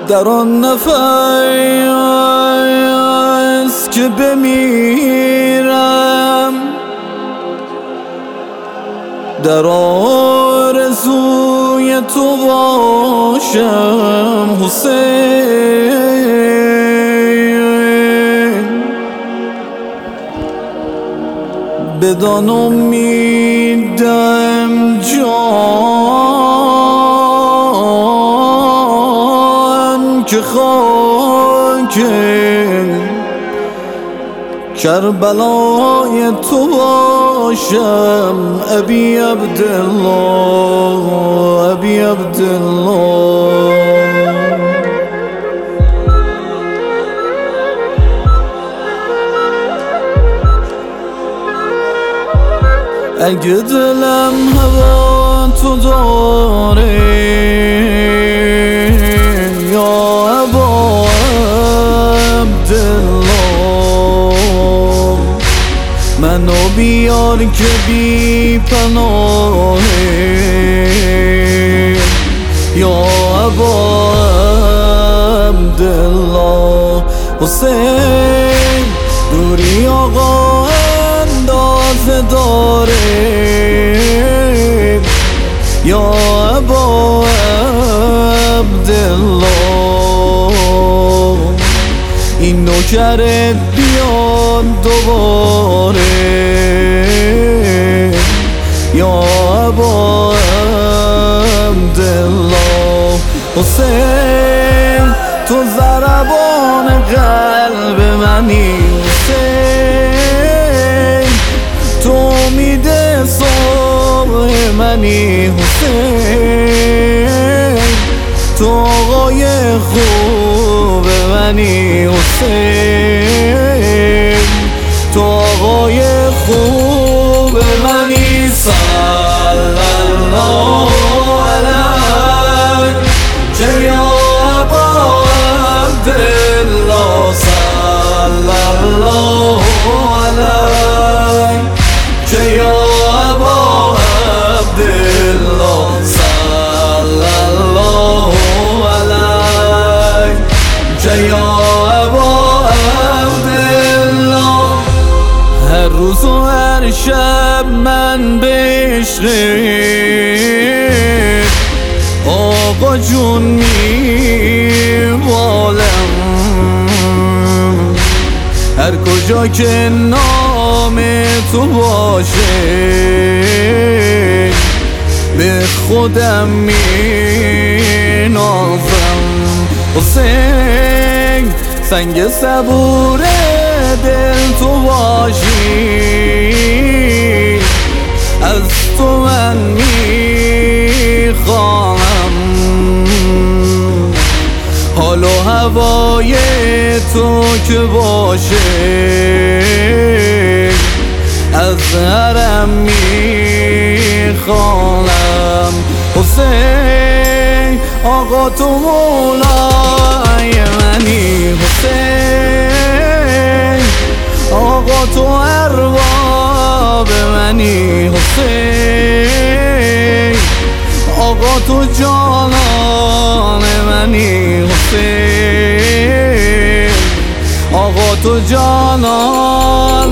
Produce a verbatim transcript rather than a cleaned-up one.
در آن نفس که بمیرم، در آرزوی تو باشم حسین. بدان امیدم جان که خاک کربلای تو باشم. ابی عبدالله، ابی عبدالله. اگه دلم هوا تو داره یا ابا عبدالله، منو بیار که بی پناهه یا ابا عبدالله. حسین دوری آقا اندازه داره یا ابا عبدالله، این نوکرت بیان دوباره یا ابا عبدالله. حسین تو ضربان قلب منی، حسین تو امید صبح منی، حسین تو آقای خوب منی، حسین تو آقای خوب منی. صلی الله علیک یا ابا عبدالله، صلی الله علیک یا ابا عبدالله، صلی الله علیک یا ابا عبدالله. هر روز و هر شب من به عشق آقا جون میبالم، هر کجا که نام تو باشه به خودم مینازم. حسین سنگ صبور دل تو باشی، از تو من میخواهم، حال و هوای تو که باشه از حرم میخوانم. حسین آقا تو مولای منی، حسین آقا تو ارباب منی، حسین آقا تو جانان منی، حسین آقا تو جانان